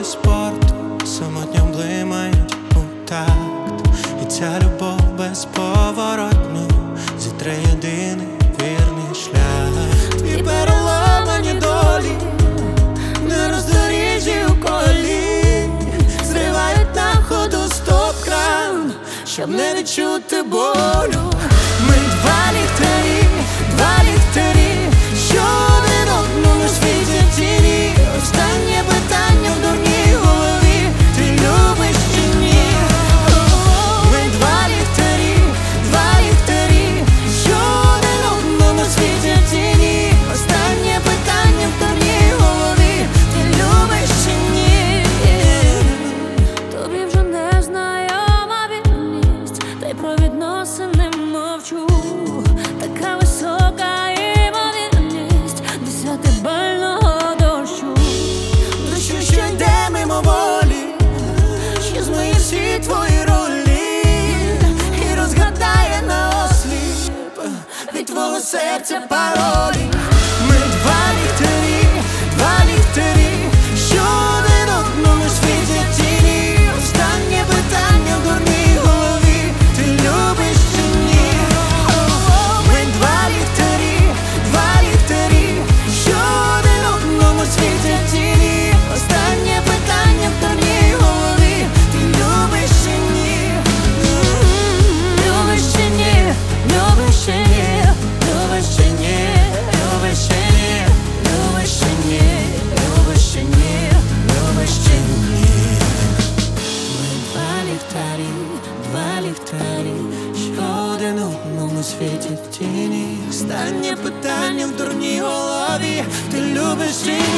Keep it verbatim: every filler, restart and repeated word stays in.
спорту самотньо блимають у такт. І ця любов безповоротно зітре єдиний вірний шлях. Твій переламані долі на роздоріжжі у колі зривають на ходу стоп-кран, щоб не відчути болю. Ми два ліхтарі, два ліхтарі, що один одному світять тіні. Останнє питання в дурній голові: ти любиш чи ні? Ми два ліхтарі, два ліхтарі, що один одному світять тіні. Останнє питання в дурній голові: ти любиш чи ні? Тобі вже не знайома вірність, та й про відносини мовчу. Така висока імовірність десятибального дощу. Дощу, що йде мимоволі, що змиє всі твої ролі і розгадає наосліп від твого серця паролі. Ми два ліхтарі, два ліхтарі, що один одному світять тіні. Останнє питання в дурній голові: ти любиш чи ні? Ми два ліхтарі, два ліхтарі, що один одному світять тіні. Останнє питання в дурній голові: ти любиш чи ні? Любиш чи ні? Любиш чи ні? Любиш чи ні? Любиш чи ні? Любиш чи ні? Любиш чи ні? Любиш чи ні? Ми два ліхтарі, два ліхтарі, що один одному світять в тіні. Останнє питання в дурній голові: ти любиш чи ні?